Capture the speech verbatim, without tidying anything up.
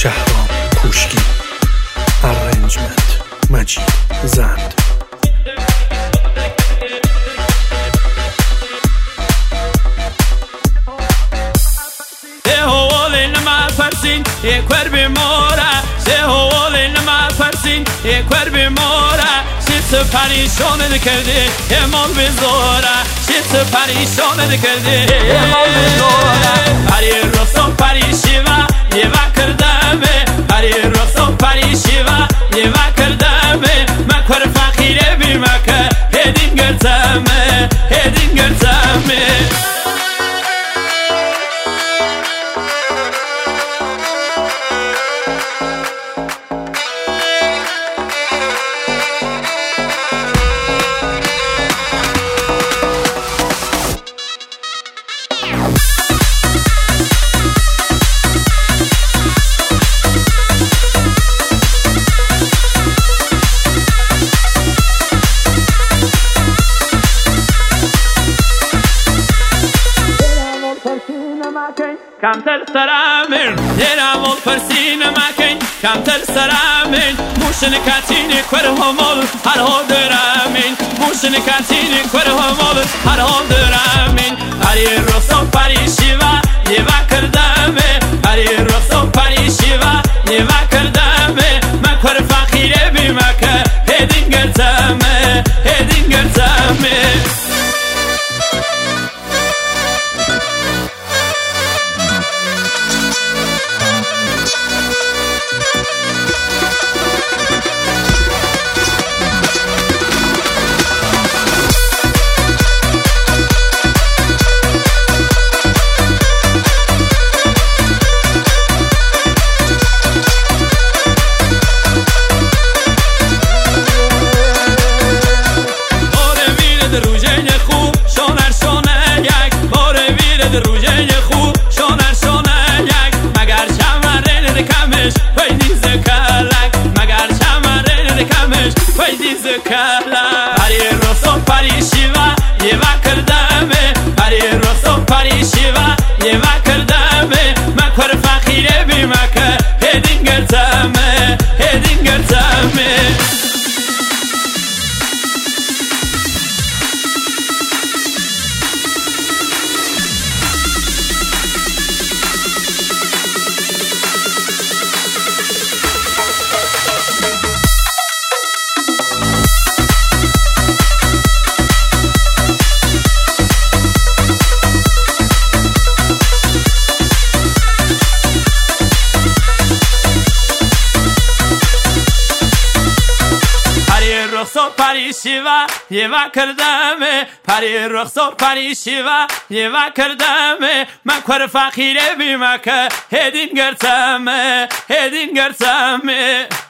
شهرام کوشکی، ارنجمنت مجید زند. یک ور بیماره سه حوالی نما فرسین یک ور بیماره شیت پریشان کردی امال بزاره شیت پریشان کردی امال بزاره پری رسو پری شیوا یه وکردمه پری رسو پری شیوا یه وکردمه مکور فقیره بی مکه هدین گرزمه هدین گرزمه کمتر سرامین دیرامول پرسین مکن کمتر سرامین موشن کاتینی کور همول هر ها درامین موشن کاتینی کور همول هر ها درامین پری رسو پری شیوا یه وکردمه پری رسو پری شیوا یه وکردمه مکور فقیره بی مکه هدین گرزمه هدین گرزمه روژه خوب شونر شونه یک مگر شمره رکمش ویدی زکلک مگر شمره رکمش ویدی زکلک پری رسو پری شیوا یه وکردمه پری رسو پری شیوا یه وکردمه مکور فقیره بی مکه هدین گرزمه هدین گرزمه رخصو پری شیوا یه وکردمه پری رخصو پری شیوا یه وکردمه من کور فقیره بی مکه هدین گرزمه هدین گرزمه